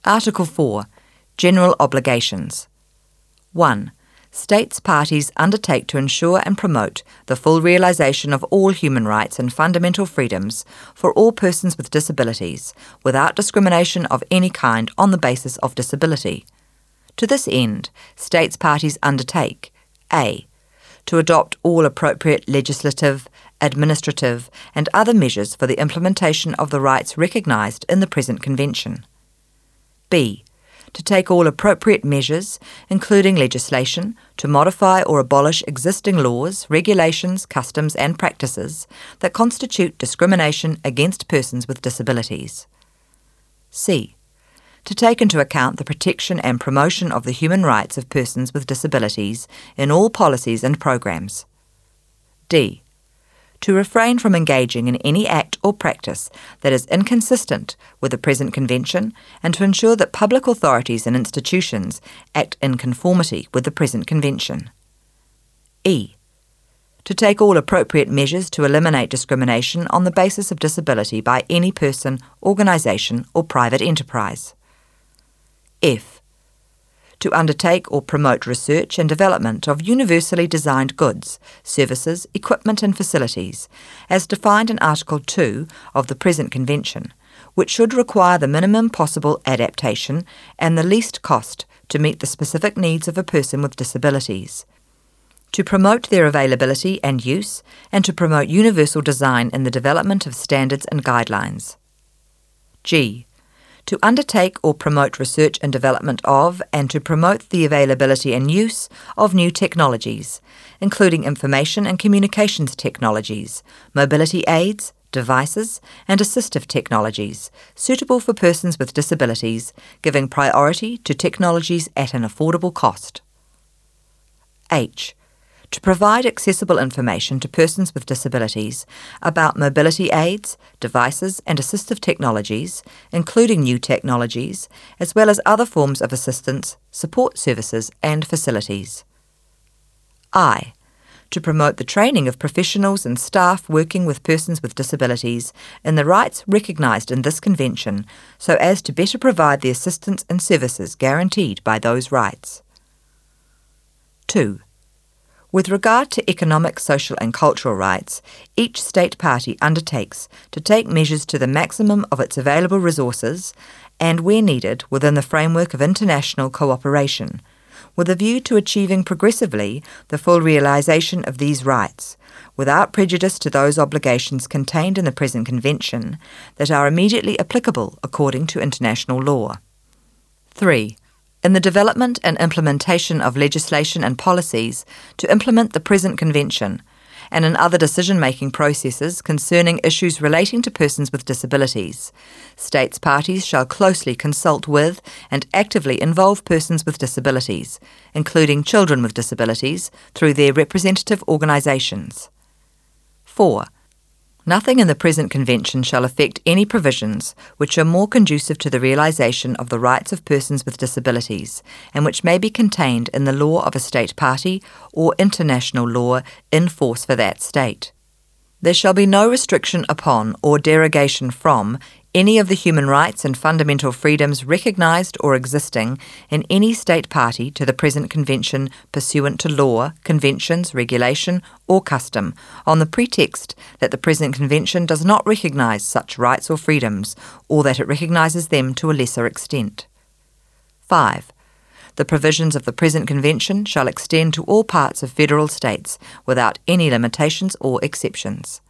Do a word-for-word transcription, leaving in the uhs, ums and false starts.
Article four. General Obligations. one. States parties undertake to ensure and promote the full realisation of all human rights and fundamental freedoms for all persons with disabilities, without discrimination of any kind on the basis of disability. To this end, states parties undertake A. To adopt all appropriate legislative, administrative and other measures for the implementation of the rights recognised in the present Convention. B. To take all appropriate measures, including legislation, to modify or abolish existing laws, regulations, customs and practices that constitute discrimination against persons with disabilities. C. To take into account the protection and promotion of the human rights of persons with disabilities in all policies and programs. D. To refrain from engaging in any act or practice that is inconsistent with the present Convention and to ensure that public authorities and institutions act in conformity with the present Convention. E. To take all appropriate measures to eliminate discrimination on the basis of disability by any person, organisation or private enterprise. F. To undertake or promote research and development of universally designed goods, services, equipment and facilities, as defined in Article two of the present Convention, which should require the minimum possible adaptation and the least cost to meet the specific needs of a person with disabilities. To promote their availability and use, and to promote universal design in the development of standards and guidelines. G. To undertake or promote research and development of and to promote the availability and use of new technologies, including information and communications technologies, mobility aids, devices, and assistive technologies suitable for persons with disabilities, giving priority to technologies at an affordable cost. H. To provide accessible information to persons with disabilities about mobility aids, devices and assistive technologies, including new technologies, as well as other forms of assistance, support services and facilities. I. To promote the training of professionals and staff working with persons with disabilities in the rights recognised in this Convention so as to better provide the assistance and services guaranteed by those rights. two. With regard to economic, social and cultural rights, each state party undertakes to take measures to the maximum of its available resources and, where needed, within the framework of international cooperation, with a view to achieving progressively the full realisation of these rights, without prejudice to those obligations contained in the present Convention that are immediately applicable according to international law. three. In the development and implementation of legislation and policies to implement the present Convention, and in other decision-making processes concerning issues relating to persons with disabilities, states parties shall closely consult with and actively involve persons with disabilities, including children with disabilities, through their representative organisations. four. Nothing in the present Convention shall affect any provisions which are more conducive to the realisation of the rights of persons with disabilities, and which may be contained in the law of a state party or international law in force for that state. There shall be no restriction upon or derogation from any of the human rights and fundamental freedoms recognised or existing in any state party to the present Convention pursuant to law, conventions, regulation or custom, on the pretext that the present Convention does not recognise such rights or freedoms, or that it recognises them to a lesser extent. five. The provisions of the present Convention shall extend to all parts of federal states without any limitations or exceptions.